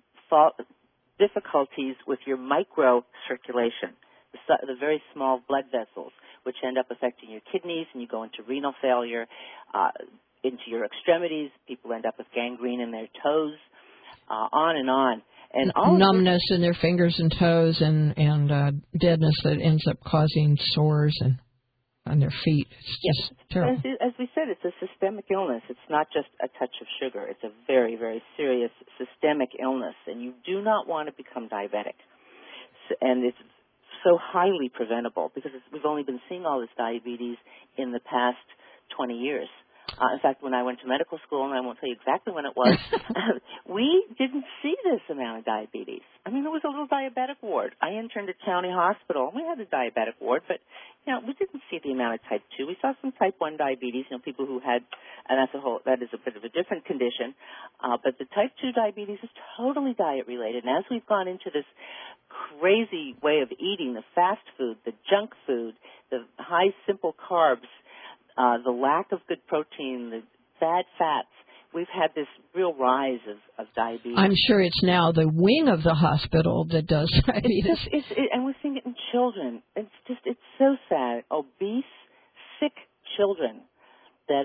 difficulties with your microcirculation, the very small blood vessels, which end up affecting your kidneys, and you go into renal failure, into your extremities. People end up with gangrene in their toes, on and on. And all numbness in their fingers and toes, and deadness that ends up causing sores and on their feet. It's just terrible. As we said, it's a systemic illness. It's not just a touch of sugar. It's a very, very serious systemic illness, and you do not want to become diabetic. And it's so highly preventable because we've only been seeing all this diabetes in the past 20 years. In fact, when I went to medical school, and I won't tell you exactly when it was, we didn't see this amount of diabetes. I mean, there was a little diabetic ward. I interned at County Hospital, and we had a diabetic ward, but, we didn't see the amount of type 2. We saw some type 1 diabetes, people who had, and that is a bit of a different condition, but the type 2 diabetes is totally diet-related, and as we've gone into this crazy way of eating, the fast food, the junk food, the high simple carbs, the lack of good protein, the bad fats, we've had this real rise of diabetes. I'm sure it's now the wing of the hospital that does diabetes. And we're seeing it in children. It's so sad. Obese, sick children that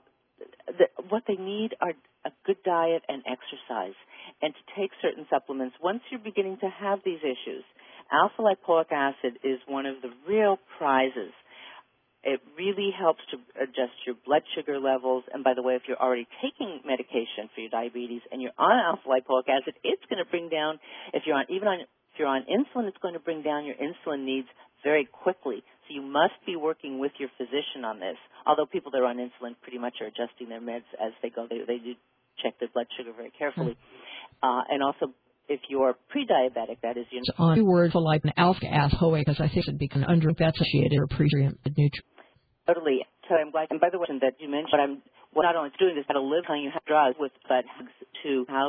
what they need are a good diet and exercise, and to take certain supplements. Once you're beginning to have these issues, alpha-lipoic acid is one of the real prizes. It really helps to adjust your blood sugar levels. And by the way, if you're already taking medication for your diabetes and you're on alpha-lipoic acid, it's going to bring down, if you're on insulin, it's going to bring down your insulin needs very quickly. So you must be working with your physician on this. Although people that are on insulin pretty much are adjusting their meds as they go. They do check their blood sugar very carefully. And also, if you're pre-diabetic, that is, on 2 words like an alpha-lipoic, because I think it becomes underappreciated or nutrient. Totally. So I'm glad. And by the way, that you mentioned, not only doing this, how to live, how you have drugs with, but to how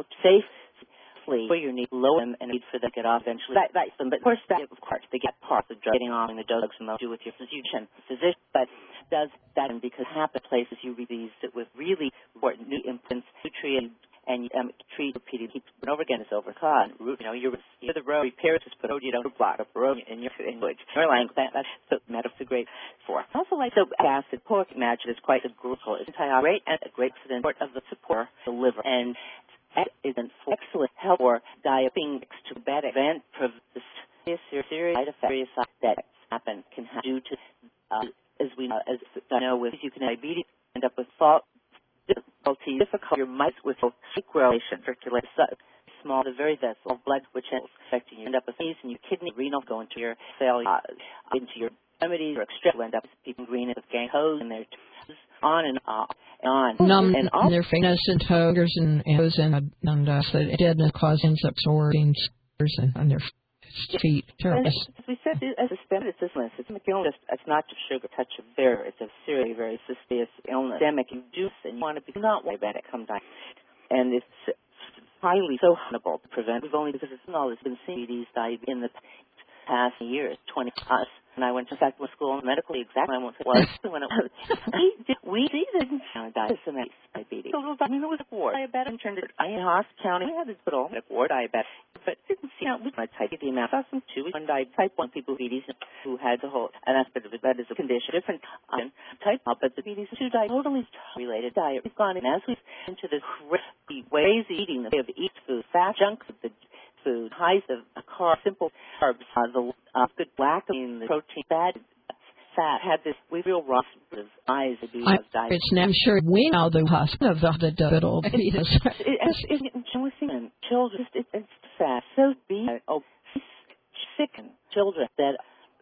safely for your need, low them, and need for them to get off eventually. That's them. But of course, they get part of the drug, getting on the drugs and do with your physician. But does that because happen places you read these with really important nutrients. And you treat repeatedly, keep it over again. It's overcause. You're the road repair. Just put you don't block up the road in your language. That's the metaphor great for. Also, like the acid, pork imagine is quite a glucose. It's great and a great support of the support the liver, and is an excellent help for diabetes to prevent the serious side effects that happen can happen due to as I know with you can diabetes end up with difficult your mites with circulation, small, the very vessel of blood which is affecting you. End up with knees and your kidney, renal, go into your failure, into your extremities or extremities. End up with people green with gang toes and their toes, on and on. Numb and their fingers and toes and the deadness ends up soaring on their feet. As we said, as a systemic illness, it's not just sugar, touch of bear. It's a very, very serious illness. Systemic, you want to be not diabetic, come down. And it's highly so harmful to prevent. We've only, because it's all that's been seen these diabetes in the past years, 20 us. And I went to school medically exactly when it was. We see this diabetes. So I mean, it was a ward. Diabetic turned it. I in Hospital County. We had this little ward diabetic, but didn't see we type the amount. I saw some type 1 people diabetes who had the whole, and that is a condition, different type. But the diabetes is totally related diet. We've gone in as we've into this crazy ways of eating, the way of eat food, fat, junk food, highs of simple carbs, the good black, the protein, bad, fat had this real rough eyes of diabetes. It's now sure we know the hospital of the hospital. Children, it's sad. So sick children that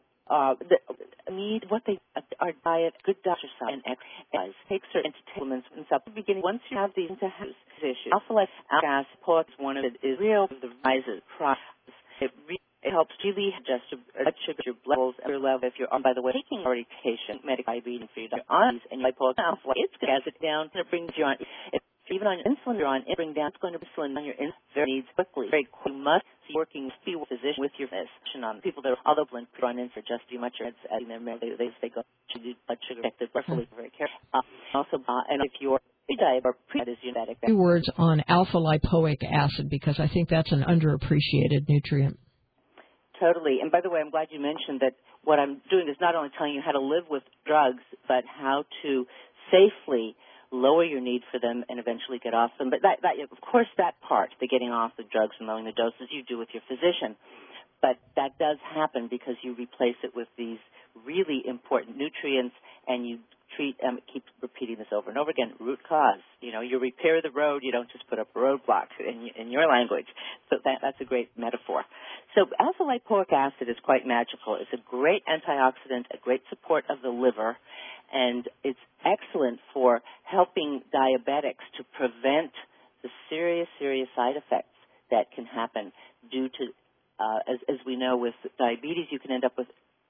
need what they are diet, good exercise, and exercise. Take certain supplements and supplements. Beginning once you have these issues, alpha-lipoic acid is one of it. Is real the rises process. It helps really adjust your blood sugar, your levels, your level. If you're on, by the way, taking already medical diabetes for your diabetes and your lipoic alpha, it's going to get it down and it brings you on. If even on your insulin, you're on it, bring down. It's going to be insulin on your insulin very needs quickly, very quickly. You must be working with your physician with your physician on people that are although run in for just too much or adding their medicine, they go to do blood sugar check carefully, very carefully. And if you're pre-diabetic or pre-diabetic, 2 words on alpha lipoic acid because I think that's an underappreciated nutrient. Totally. And by the way, I'm glad you mentioned that what I'm doing is not only telling you how to live with drugs, but how to safely lower your need for them and eventually get off them. But that of course, that part, the getting off the drugs and lowering the doses, you do with your physician. But that does happen because you replace it with these really important nutrients and you keep repeating this over and over again, root cause. You repair the road, you don't just put up a roadblock in your language. So that's a great metaphor. So alpha-lipoic acid is quite magical. It's a great antioxidant, a great support of the liver, and it's excellent for helping diabetics to prevent the serious side effects that can happen due to, as we know with diabetes, you can end up with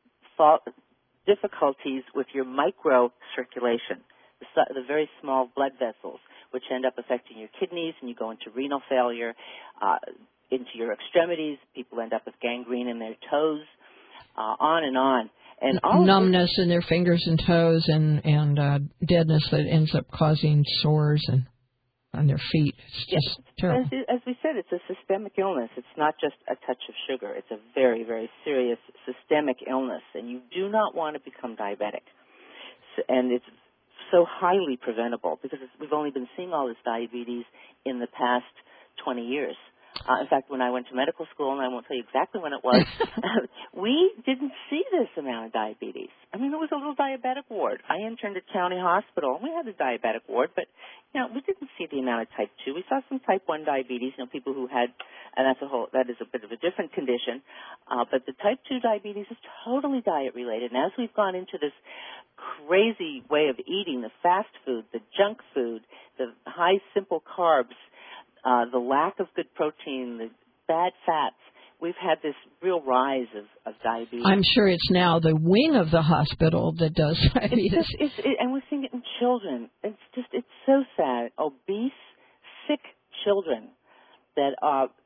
difficulties with your microcirculation, the very small blood vessels, which end up affecting your kidneys, and you go into renal failure, into your extremities. People end up with gangrene in their toes, on and on. And all numbness in their fingers and toes, and deadness that ends up causing sores and on their feet. It's just terrible. As we said, it's a systemic illness. It's not just a touch of sugar. It's a very, very serious systemic illness, and you do not want to become diabetic. And it's so highly preventable because we've only been seeing all this diabetes in the past 20 years. In fact, when I went to medical school, and I won't tell you exactly when it was, we didn't see this amount of diabetes. I mean, it was a little diabetic ward. I interned at County Hospital, and we had a diabetic ward, but, we didn't see the amount of type 2. We saw some type 1 diabetes, people who had, and that is a bit of a different condition, but the type 2 diabetes is totally diet-related. And as we've gone into this crazy way of eating, the fast food, the junk food, the high, simple carbs, the lack of good protein, the bad fats, we've had this real rise of diabetes. I'm sure it's now the wing of the hospital that does diabetes. And we're seeing it in children. It's so sad. Obese, sick children that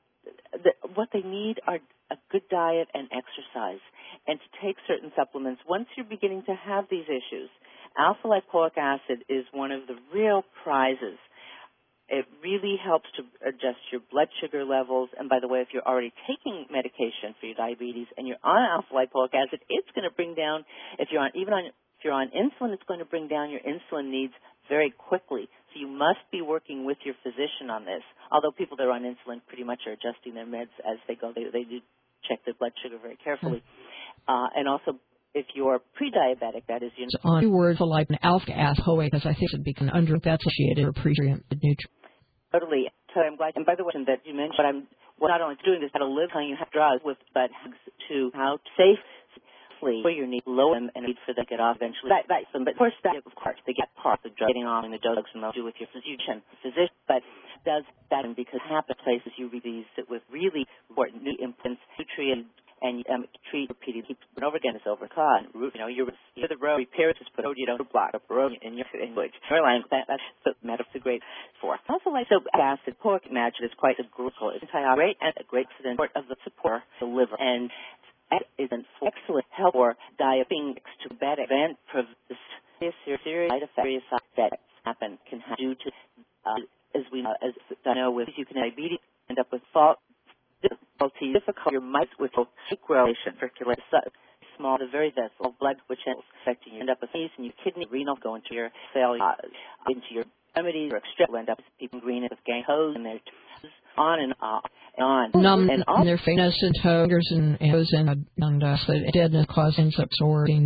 what they need are a good diet and exercise and to take certain supplements. Once you're beginning to have these issues, alpha-lipoic acid is one of the real prizes. It really helps to adjust your blood sugar levels. And by the way, if you're already taking medication for your diabetes and you're on alpha-lipoic acid, it's going to bring down, if you're on insulin, it's going to bring down your insulin needs very quickly. So you must be working with your physician on this. Although people that are on insulin pretty much are adjusting their meds as they go. They do check their blood sugar very carefully. And also, if you're pre-diabetic, that is, on 2 words like an alpha-lipoic, because I think it would be that's associated or nutrient. Totally. So I'm glad. And by the way, that you mentioned, what I'm not only doing this, how to live, how you have drugs with, but to how to safely where you need low them and need for them to get off eventually. But of course, they get part of the drug getting off and the drugs and they'll do with your physician. But does that because happen places you release it with really important nutrients. And treat repeatedly, keep it over again. It's over cause. You're the road repair. Just put you don't block up road in your language. Your language. That's the metaphor great for. Also, acid, pork, imagine is quite a great and a great support of the support the liver and is an excellent help for diabetes to prevent the serious side effects that happen can happen due to as I know with you can diabetes end up with difficult your mice with circulation, small, the very vessel, blood which ends affecting you, end up with knees and your kidney, renal, go into your failure, into your extremities or extremities, end up with people green with gang toes and their toes, on and on. Numb and on their fingers and toes and deadness, causing sores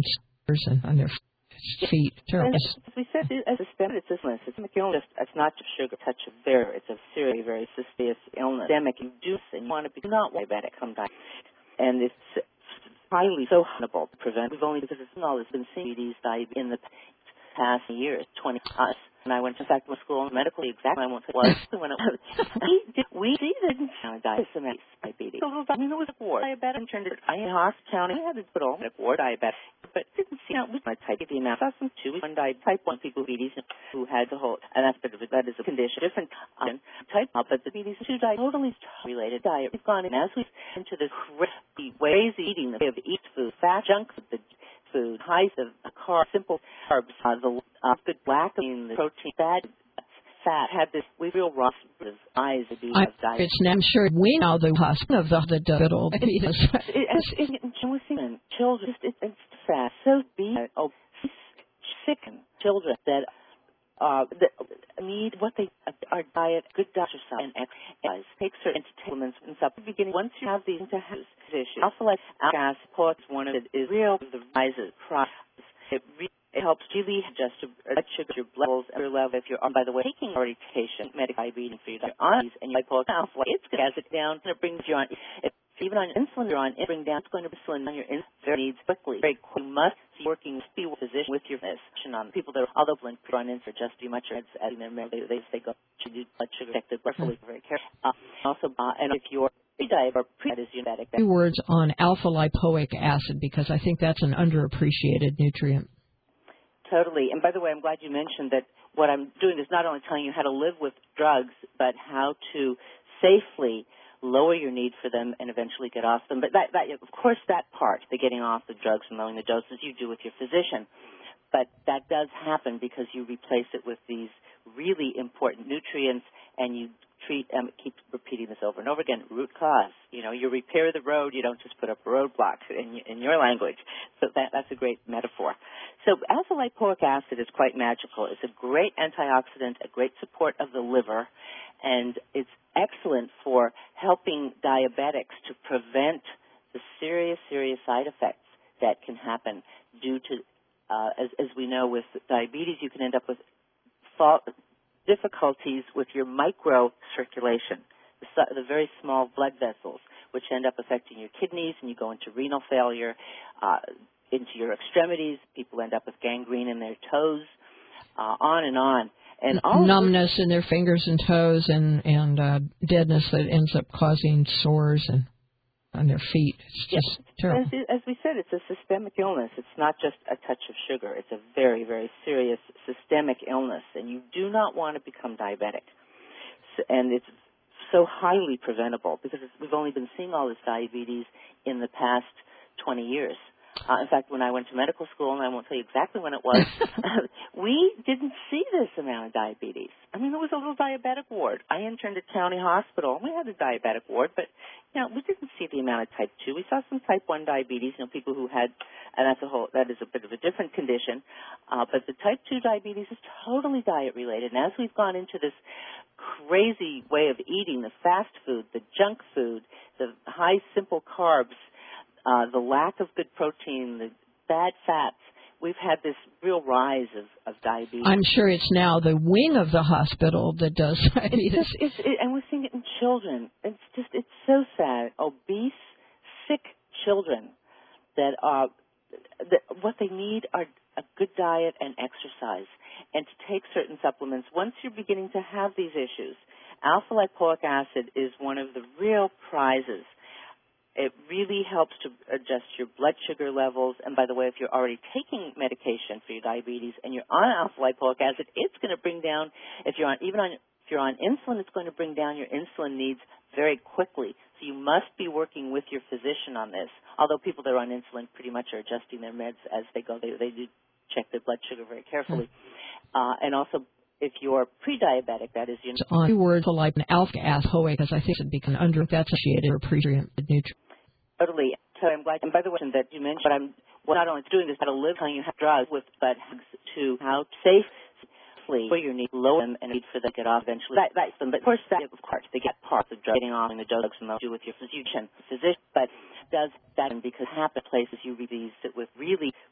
and on their feet. Terrible. As we said, as a systemic illness, it's not just sugar, touch of bear. It's a very, very serious illness. Systemic, you do want to be not diabetic, come back. And it's highly so harmful to prevent. We've only, because it's all has been seen these diabetes in the past years, 20 us. And I went to medical school, medically exactly. I won't say was when it was. We see that diabetes. So I mean, it was a ward. Diabetic turned it. I in Hoss County. I had to put all ward diabetic, but didn't see out with my type the amount. I saw some 2, 1 type 1 people diabetes who had the whole, and that's that is a condition different type. But the diabetes 2 totally related diet. We've gone in as we into the crazy ways of eating. The way of eat food, fat, junk food, high carb, simple carbs, the good black, the protein, fat, had this real rough eyes of diet. I'm sure we know the husband of the good old diabetes. Children, it's sad. So obese, sick children that need what they our diet, good exercise and exercise. Take certain supplements and stuff. Beginning once you have these to have issues. Alpha-lipoic acid is one of it is real the rises process. It helps really adjust your blood sugar, your blood levels, and your level. If you're on, by the way, taking already medical diabetes for your diabetes and your lipoic alpha, it's going to has it down and it brings you on. If even on insulin, you're on it bring down. It's going to insulin on your insulin needs quickly. Very quick. You must be working with physician with your physician on people that are although when people on insulin just do much as in their they go to do blood sugar detected carefully, very carefully. Also, and if you're pre-diabetic. 2 words on alpha lipoic acid because I think that's an underappreciated nutrient. Totally. And by the way, I'm glad you mentioned that what I'm doing is not only telling you how to live with drugs, but how to safely lower your need for them and eventually get off them. But that of course, that part, the getting off the drugs and lowering the doses, you do with your physician. But that does happen because you replace it with these really important nutrients and you treat, keep repeating this over and over again, root cause. You know, you repair the road, you don't just put up roadblocks in your language. So that's a great metaphor. So alpha-lipoic acid is quite magical. It's a great antioxidant, a great support of the liver, and it's excellent for helping diabetics to prevent the serious side effects that can happen due to, as we know with diabetes, you can end up with difficulties with your microcirculation, the very small blood vessels, which end up affecting your kidneys, and you go into renal failure, into your extremities. People end up with gangrene in their toes, on and on. And all numbness in their fingers and toes, and deadness that ends up causing sores and on their feet. It's just terrible. As we said, it's a systemic illness. It's not just a touch of sugar. It's a very, very serious systemic illness, and you do not want to become diabetic. And it's so highly preventable because we've only been seeing all this diabetes in the past 20 years. In fact, when I went to medical school, and I won't tell you exactly when it was, we didn't see this amount of diabetes. I mean, there was a little diabetic ward. I interned at County Hospital, and we had a diabetic ward, but, we didn't see the amount of type 2. We saw some type 1 diabetes, people who had, and that is a bit of a different condition, but the type 2 diabetes is totally diet-related, and as we've gone into this crazy way of eating, the fast food, the junk food, the high, simple carbs, the lack of good protein, the bad fats, we've had this real rise of diabetes. I'm sure it's now the wing of the hospital that does diabetes. And we're seeing it in children. It's so sad. Obese, sick children that what they need are a good diet and exercise and to take certain supplements. Once you're beginning to have these issues, alpha-lipoic acid is one of the real prizes. It really helps to adjust your blood sugar levels. And by the way, if you're already taking medication for your diabetes and you're on alpha-lipoic acid, it's going to bring down, if you're on insulin, it's going to bring down your insulin needs very quickly. So you must be working with your physician on this. Although people that are on insulin pretty much are adjusting their meds as they go. They do check their blood sugar very carefully. And also, if you're pre-diabetic, that is, on 2 words like an alpha-lipoic, because I think it becomes that's-associated or pre-nutrient. Totally. So I'm glad. And by the way, that you mentioned, what I'm not only doing this, how to live, how you have drugs with, but to how safely where you need low them and need for them to get off eventually. That's them. But of course, they get parts of getting off the drugs and they'll do with your physician. But does that because happen places you release it with really,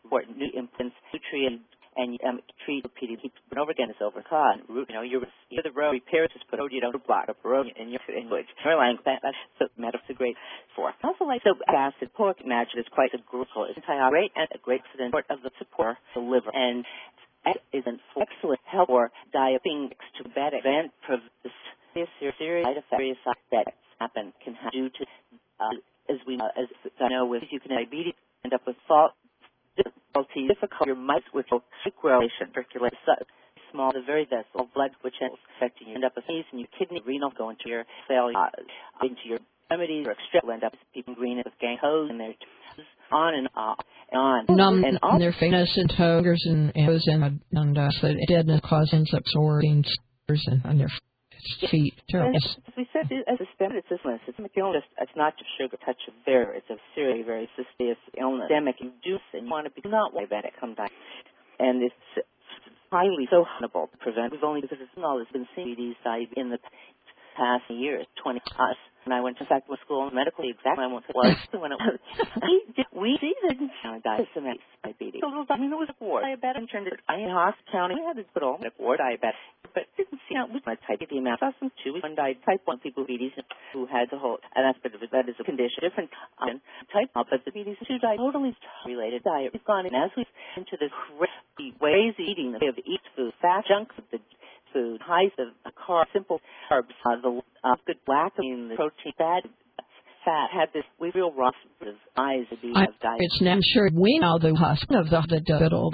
important nutrients, and treat repeating over and over again is overcome. You're the road repair, just put road, you don't block up road in your language. That's so a great for. I also like acid, pork acid is quite a great and a great support of the support of the liver, and is an excellent help for diabetes to prevent serious side effects that happen can happen due to as I know with you can diabetes end up with difficult your mice with circulation small the very vessel blood which ends affecting you end up with these and your kidney renal go into your failure into your remedies or extra end up with people green with gang hose and their on and on numb and on their fingers and toes and so deadness ends up soaring and on their feet. As we said, as a systemic illness, it's not just sugar touch of there. It's a very, very serious illness. Systemic induce, and you want to be not diabetic, come down. And it's highly so harmful to prevent. We've only because it's all has been seen diabetes in the past years, 20 us. And I went to school and medically exactly I won't say was when it was. We see that diabetes. I mean, it was a ward. Diabetic turned it. I in Hospital County. We had to put all ward diabetic, but didn't see out with my type the amount. Saw some 2 one died type 1 people with diabetes who had the whole and that's that is a condition different type. But the diabetes 2 diet totally related diet. We've gone in as we've into the crazy eating the way of eat food, fat junk food, highs of simple carbs, the good black, the protein, fat had this real rough eyes of diet. It's now sure we know the hospital of the double.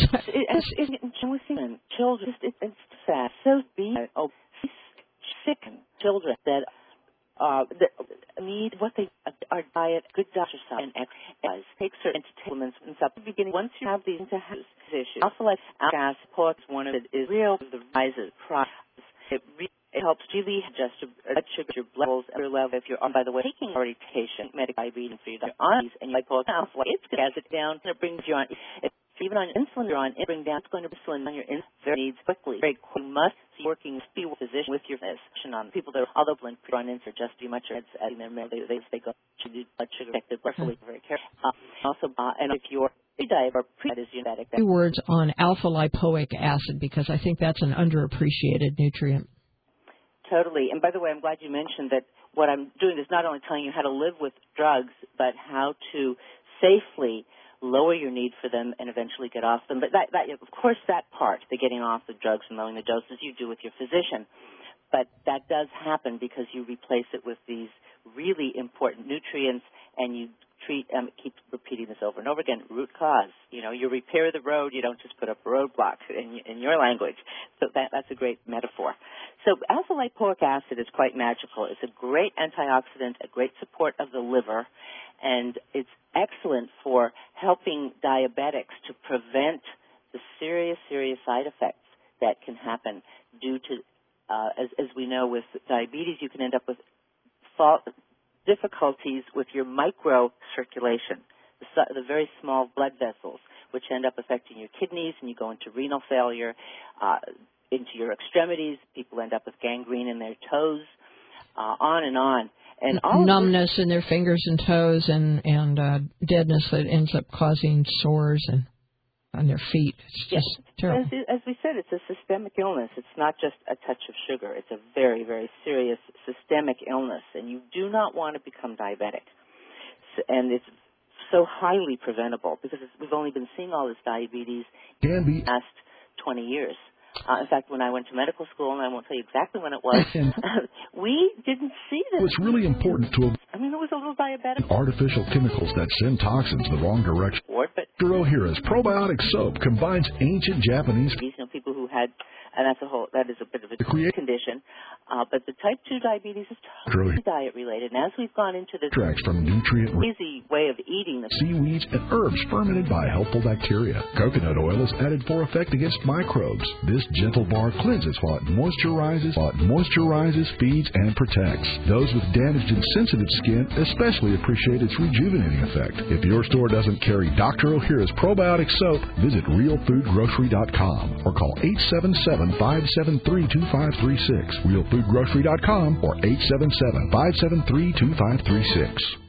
Children, it's fat, so being obese, sick children that need what they our diet, good exercise, and exercise. Take certain supplements and stuff. At the beginning, once you have these issues, also like gas, pork, one of it is real. The rises process. It helps really adjust your blood levels and your level. If you're on, by the way, taking already medical diabetes for your diabetes and you like pork, it's going to get it down and it brings you on. Even on insulin, you're on it bring down. It's going to insulin on your insulin needs quickly. Very quick. You must be working with physician with your physician on people that are although blood on insulin just too much. It's adding their they go to do blood sugar affected carefully, very careful. Also, and if you're pre-diabetic or pre-diabetic, 2 words on alpha lipoic acid because I think that's an underappreciated nutrient. Totally. And by the way, I'm glad you mentioned that what I'm doing is not only telling you how to live with drugs, but how to safely lower your need for them and eventually get off them. But that of course, that part, the getting off the drugs and lowering the doses, you do with your physician. But that does happen because you replace it with these really important nutrients and you keep repeating this over and over again. Root cause. You repair the road. You don't just put up a roadblock in your language. So that's a great metaphor. So alpha lipoic acid is quite magical. It's a great antioxidant, a great support of the liver, and it's excellent for helping diabetics to prevent the serious side effects that can happen due to, as we know, with diabetes, you can end up with difficulties with your microcirculation, the very small blood vessels, which end up affecting your kidneys, and you go into renal failure, into your extremities. People end up with gangrene in their toes, on and on. And all numbness in their fingers and toes, and deadness that ends up causing sores and on their feet. It's just terrible. As we said, it's a systemic illness. It's not just a touch of sugar. It's a very, very serious systemic illness, and you do not want to become diabetic. And it's so highly preventable because we've only been seeing all this diabetes in the past 20 years. In fact, when I went to medical school, and I won't tell you exactly when it was, we didn't see this. It's really important to I mean, it was a little diabetic. Artificial chemicals that send toxins the wrong direction. Dr. Ohhira's probiotic soap combines ancient Japanese. People who had, and that is a bit of a condition. But the type 2 diabetes is totally diet related. And as we've gone into this extracts from nutrient easy way of eating the seaweeds and herbs fermented by helpful bacteria. Coconut oil is added for effect against microbes. This gentle bar cleanses while it moisturizes, feeds, and protects. Those with damaged and sensitive skin especially appreciate its rejuvenating effect. If your store doesn't carry Dr. Ohhira's probiotic soap, visit realfoodgrocery.com or call 877-573-2536. realfoodgrocery.com or 877-573-2536.